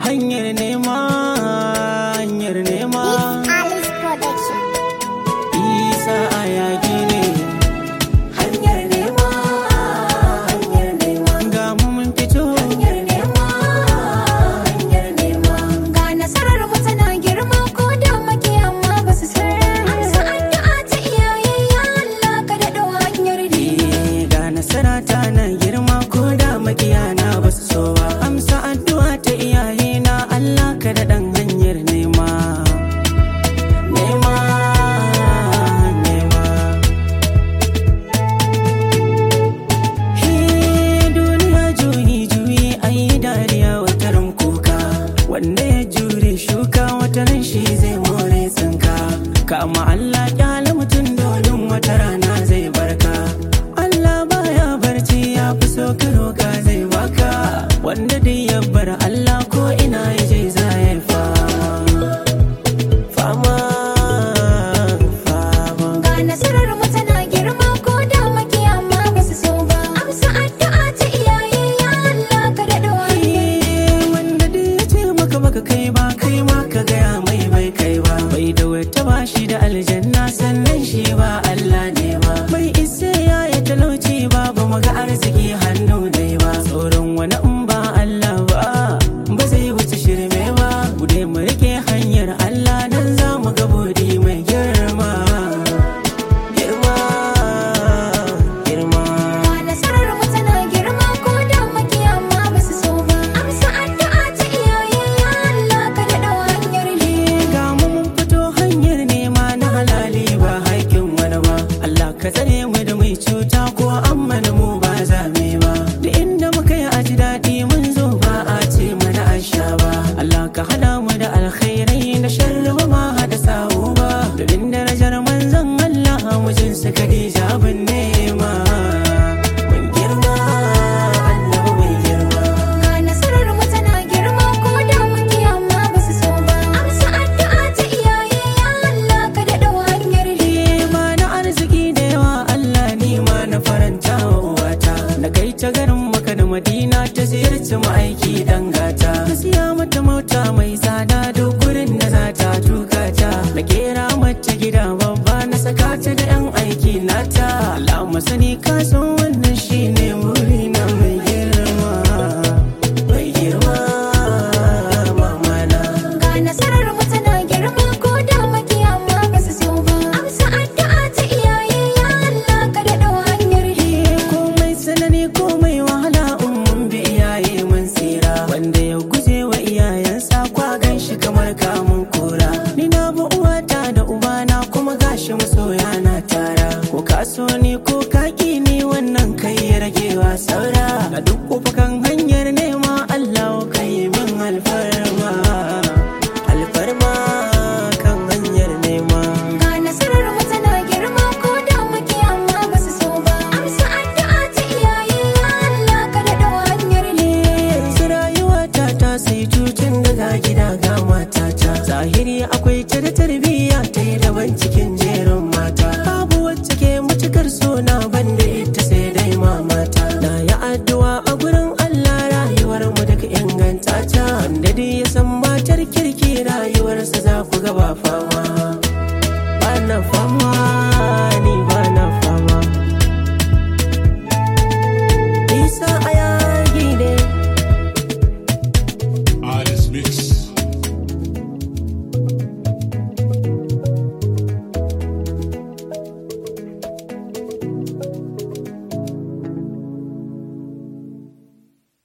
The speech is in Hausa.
hanyar nema, hanyar nema. Alice Production. Isa Ayagi ne. Hanyar nema, hanyar nema. Ga mu mun fito. Hanyar nema, hanyar nema. Ga nasarar mu tana girma ko da makiyama ba su san. Amsa addu'a ta iyaye ya Allah ka daɗo hanyar nema. Ga nasara ta na girma ko da makiyana ba su so ba. Amsa addu'a ta iyaye na Allah ka daɗan hanyar nema. Nema, nema. Duniya juyi juyi ayi dariya wataran kuka. Wanda ya jure shuka wataran shi zai more tsinka. Kama Allah kyale mutum dolin wata rana zai barka. Allah baya barci ya fi so ka roka zai baka. Wanda dai ya bar Allah ko ina ya je za ya fama. Ga nasarar mu tana girma ko da makiyama ba su so ba. Amsa addu'a ta iyaye ya Allah ka daɗo hanyar. Wanda dai ya ce maka baka kai ba kai ma ka gaya mai bai kai ba. Bai da wata ba shi da aljanna sannan shi ba Allah ne ba. Bai isa ya yi talauci ba ba mu ga arziki hannu dai ba. Tsoron wani in ba Allah ba zai wuce shirme ba. Gude mu rike hanyar Allah dan za mu ga bodi mai girma. Girma, girma. Ga nasarar mu tana girma ko da makiyama ba su so ba. Amsa addu'a ta iyaye ya Allah ka daɗo hanyar nema. Ga mu mun fito hanyar nema na halali ba haƙƙin wani ba. Allah ka tsare mu da mai cuta ko amma mu ba za mu ba. Da inda muka yi aji daɗi mun zo ba a ce mana an sha ba. Allah ka hada mu da alkhairai da sharri ba ma hada sawu ba. Domin darajar manzon Allah mujin su Khadija bin nema. Mun girma, Allah mun girma. Ga nasarar mu tana girma ko da makiyama ba su so ba. Amsa addu'a ta iyaye ya Allah ka daɗo hanyar nema. Ba na arziki da yawa Allah ni ma na faranta wa uwata. Na kai ta garin Makka da Madina ta ziyarci ma'aiki dan gata. Na siya mata mota mai tsada duk gurin da za ta tuka ta. Na kera mata gida babba na saka ta da 'yan aiki nata. Allah masani ka san wannan shine murina mai girma. Mai girma, mamana. Ga nasarar mu tana girma ko da makiyama ba su so ba. Amsa addu'a ta iyaye ya Allah ka daɗo hanyar nema. Komai tsanani komai wahala in mun bi iyaye mun tsira. Wanda ya guje wa iyayensa kwa gan shi kamar kamun kura. Ni na bi uwata da ubana kuma gashi masoya na tara. Ko ka so ni ko ka ki ni wannan kai ya ragewa saura. A duk ufukan hanyar nema Allah kai min alfarma. Alfarma kan hanyar nema. Ga nasarar mu tana girma ko da makiyama ba su so ba. Amsa addu'a ta iyaye ya Allah ka daɗo hanyar nema. Yanzu rayuwata ta sai tutun daga gida ga matata. Zahiri akwai ta da tarbiyya ta yi daban cikin jerin mata. Babu wacce ke matukar sona banda ita sai dai mamata. Na yi addu'a a gurin Allah rayuwar mu daga inganta ta. Wanda dai ya san matar kirki rayuwarsa za ku ga ba fama.